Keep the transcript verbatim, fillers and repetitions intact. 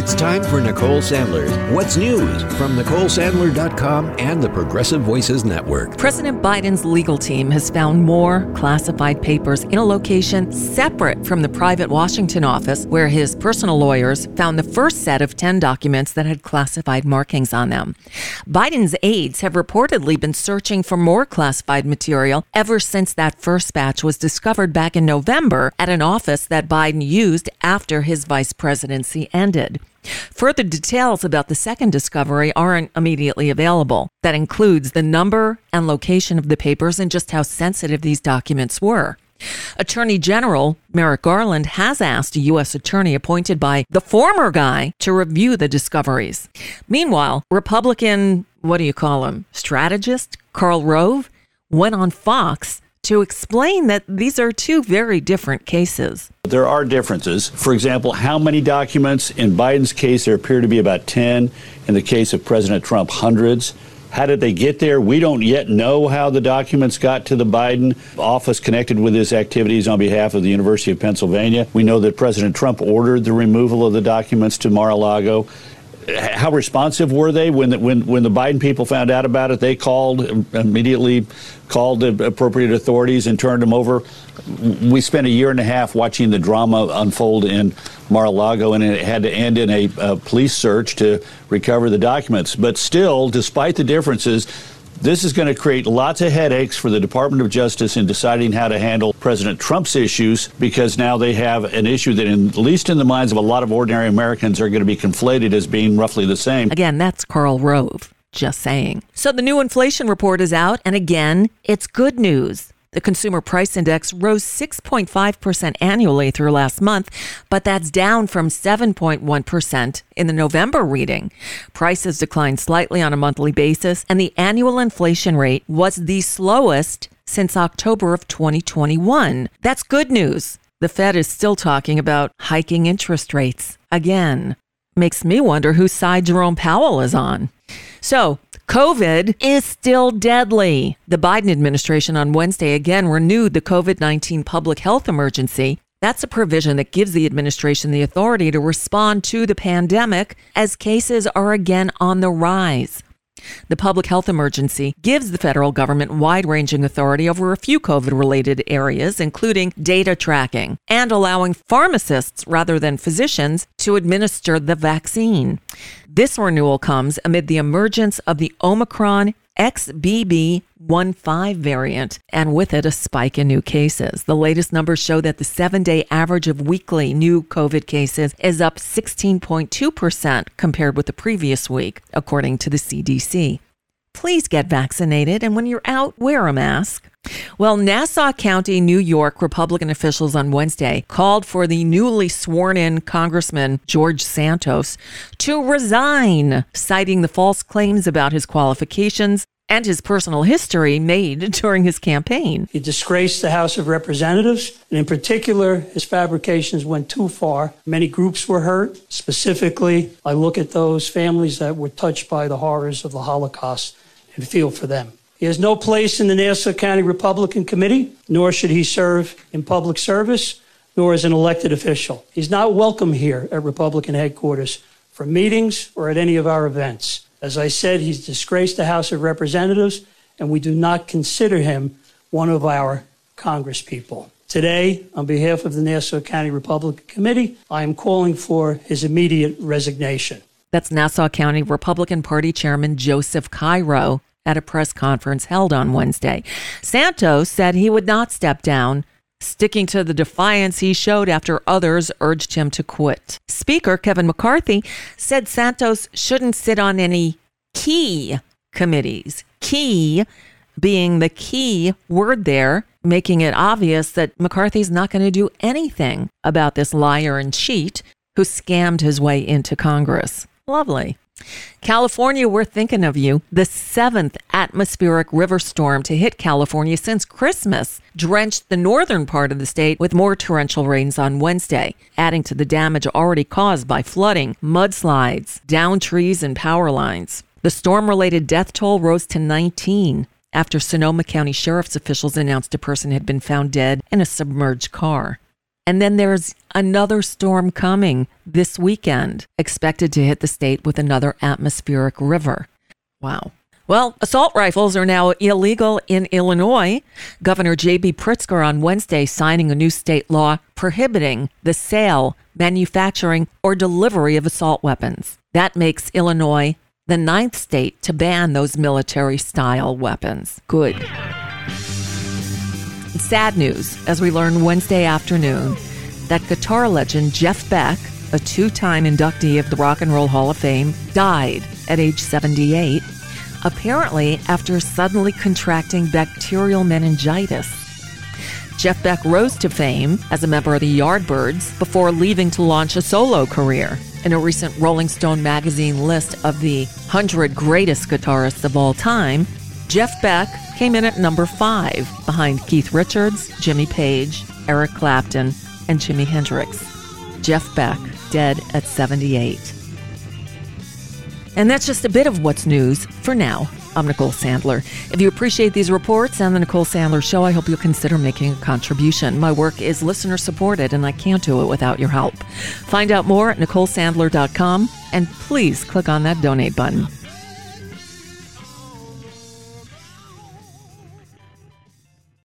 It's time for Nicole Sandler's What's News from Nicole Sandler dot com and the Progressive Voices Network. President Biden's legal team has found more classified papers in a location separate from the private Washington office where his personal lawyers found the first set of ten documents that had classified markings on them. Biden's aides have reportedly been searching for more classified material ever since that first batch was discovered back in November at an office that Biden used after his vice presidency ended. Further details about the second discovery aren't immediately available. That includes the number and location of the papers and just how sensitive these documents were. Attorney General Merrick Garland has asked a U S attorney appointed by the former guy to review the discoveries. Meanwhile, Republican, what do you call him, strategist Karl Rove went on Fox to explain that these are two very different cases. There are differences. For example, how many documents? In Biden's case, there appear to be about ten. In the case of President Trump, hundreds. How did they get there? We don't yet know how the documents got to the Biden office connected with his activities on behalf of the University of Pennsylvania. We know that President Trump ordered the removal of the documents to Mar-a-Lago. How responsive were they when the, when when the Biden people found out about it? They called immediately, called the appropriate authorities and turned them over. We spent a year and a half watching the drama unfold in Mar-a-Lago, and it had to end in a, a police search to recover the documents. But still, despite the differences, this is going to create lots of headaches for the Department of Justice in deciding how to handle President Trump's issues, because now they have an issue that, in, at least in the minds of a lot of ordinary Americans, are going to be conflated as being roughly the same. Again, that's Karl Rove, just saying. So the new inflation report is out, and again, it's good news. The Consumer Price Index rose six point five percent annually through last month, but that's down from seven point one percent in the November reading. Prices declined slightly on a monthly basis, and the annual inflation rate was the slowest since October of twenty twenty-one. That's good news. The Fed is still talking about hiking interest rates again. Makes me wonder whose side Jerome Powell is on. So, COVID is still deadly. The Biden administration on Wednesday again renewed the COVID nineteen public health emergency. That's a provision that gives the administration the authority to respond to the pandemic as cases are again on the rise. The public health emergency gives the federal government wide-ranging authority over a few COVID-related areas, including data tracking and allowing pharmacists rather than physicians to administer the vaccine. This renewal comes amid the emergence of the Omicron X B B one five variant, and with it a spike in new cases. The latest numbers show that the seven-day average of weekly new COVID cases is up sixteen point two percent compared with the previous week, according to the C D C. Please get vaccinated, and when you're out, wear a mask. Well, Nassau County, New York Republican officials on Wednesday called for the newly sworn-in Congressman George Santos to resign, citing the false claims about his qualifications and his personal history made during his campaign. He disgraced the House of Representatives, and in particular, his fabrications went too far. Many groups were hurt. Specifically, I look at those families that were touched by the horrors of the Holocaust and feel for them. He has no place in the Nassau County Republican Committee, nor should he serve in public service, nor as an elected official. He's not welcome here at Republican headquarters for meetings or at any of our events. As I said, he's disgraced the House of Representatives, and we do not consider him one of our congresspeople. Today, on behalf of the Nassau County Republican Committee, I am calling for his immediate resignation. That's Nassau County Republican Party Chairman Joseph Cairo at a press conference held on Wednesday. Santos said he would not step down, sticking to the defiance he showed after others urged him to quit. Speaker Kevin McCarthy said Santos shouldn't sit on any key committees. Key being the key word there, making it obvious that McCarthy's not going to do anything about this liar and cheat who scammed his way into Congress. Lovely. California, we're thinking of you. The seventh atmospheric river storm to hit California since Christmas drenched the northern part of the state with more torrential rains on Wednesday, adding to the damage already caused by flooding, mudslides, downed trees, and power lines. The storm-related death toll rose to nineteen after Sonoma County Sheriff's officials announced a person had been found dead in a submerged car. And then there's another storm coming this weekend, expected to hit the state with another atmospheric river. Wow. Well, assault rifles are now illegal in Illinois. Governor J B Pritzker on Wednesday signing a new state law prohibiting the sale, manufacturing, or delivery of assault weapons. That makes Illinois the ninth state to ban those military-style weapons. Good. Sad news, as we learned Wednesday afternoon, that guitar legend Jeff Beck, a two-time inductee of the Rock and Roll Hall of Fame, died at age seventy-eight, apparently after suddenly contracting bacterial meningitis. Jeff Beck rose to fame as a member of the Yardbirds before leaving to launch a solo career. In a recent Rolling Stone magazine list of the one hundred greatest guitarists of all time, Jeff Beck came in at number five, behind Keith Richards, Jimmy Page, Eric Clapton, and Jimi Hendrix. Jeff Beck, dead at seventy-eight. And that's just a bit of what's news for now. I'm Nicole Sandler. If you appreciate these reports and the Nicole Sandler Show, I hope you'll consider making a contribution. My work is listener supported, and I can't do it without your help. Find out more at nicole sandler dot com, and please click on that donate button.